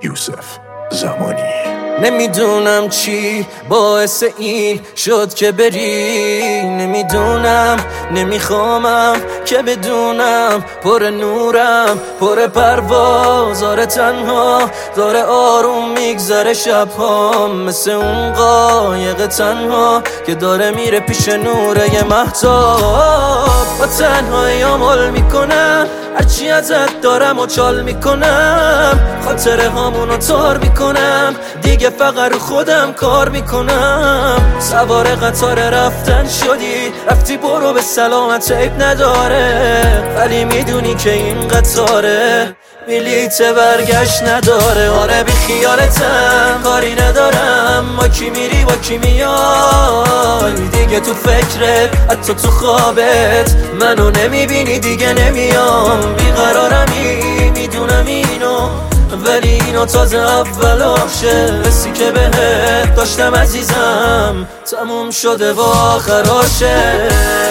یوسف زمانی. نمیدونم چی باعث این شد که بری، نمیدونم نمیخوامم که بدونم پر نورم پر پرواز، آره تنها داره آروم میگذره شبها، مثل اون قایق تنها که داره میره پیش نوره یه مهتاب. با تنهایی عمل میکنم، هرچی ازت دارم و چال میکنم، خاطره هامونو تار میکنم، دیگه فقط رو خودم کار میکنم. سوار قطار رفتن شدی، رفتی برو به سلامت، عیب نداره، ولی میدونی که این قطاره بلیت برگشت نداره. آره بی خیالتم، کاری ندارم با کی میری با کی میای، دیگه تو فکرت حتی تو خوابت منو نمیبینی، دیگه نمیام. بیقرارمی میدونم اینو، ولی اینو تازه اولاشه، حسی که بهت داشتم عزیزم تموم شده و آخراشه.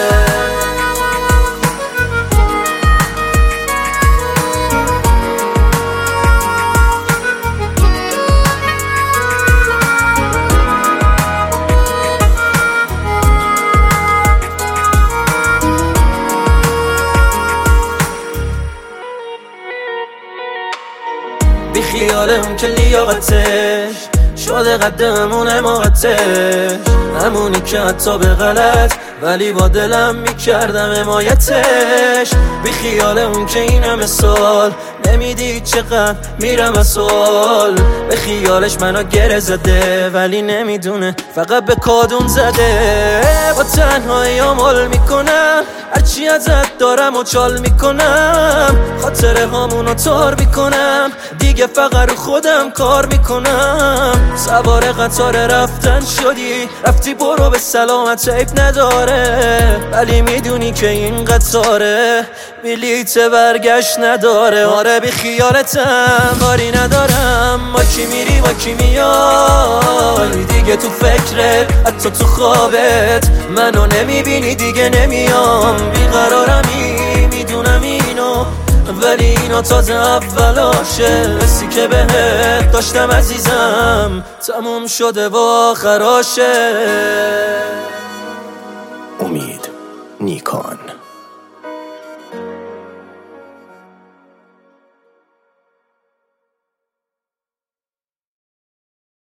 بی خیال اون که لیاقتش شده قدمون حماقتش، همونی که حتی به غلط ولی با دلم میکردم حمایتش. بی خیال اون که این همه سال نمیدید چقدر میرم از سوال، به خیالش منو گره زده ولی نمیدونه فقط به کادون زده. با تنهایی عمل میکنم، هرچی ازت دارم و چال میکنم، خاطره هامونو تار میکنم، دیگه فقط رو خودم کار میکنم. سوار قطار رفتن شدی، رفتی برو به سلامت، عیب نداره، ولی میدونی که این قطاره بلیت برگشت نداره. آره بی خیالتم، کاری ندارم با کی میری با کی میای، دیگه تو فکرت حتی تو خوابت منو نمیبینی، دیگه نمیام. بیقرارمی میدونم اینو، ولی اینو تازه اولاشه، حسی که بهت داشتم عزیزم تموم شده و آخراشه. امید نیکان.